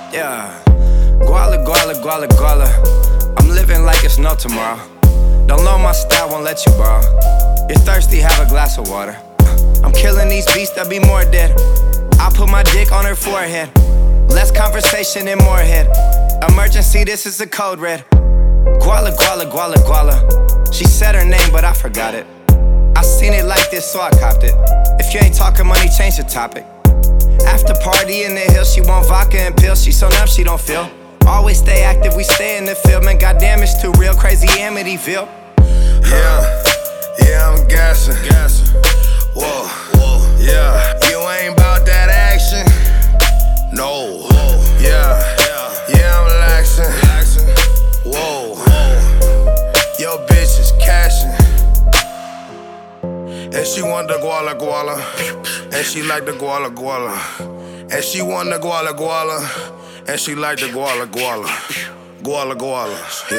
Yeah. Guala, guala, guala, guala. I'm living like it's no tomorrow. Don't know my style, won't let you borrow. You're thirsty, have a glass of water. I'm killing these beasts, there'll be more dead. I put my dick on her forehead. Less conversation and more head. Emergency, this is a code red. Guala, guala, guala, guala. She said her name, but I forgot it. I seen it like this, so I copped it. If you ain't talking money, change the topic. After party in the hills, she want vodka and pills. She so numb, she don't feel. Always stay active, we stay in the field. Man, goddamn, it's too real, crazy Amityville. Yeah, I'm gassing. Whoa, yeah. You ain't about that action? No. Yeah, I'm laxing. Whoa, your bitch is cashing. And she want the guala guala. And she like the guala guala. And she want the guala guala. And she like the guala guala. Guala guala.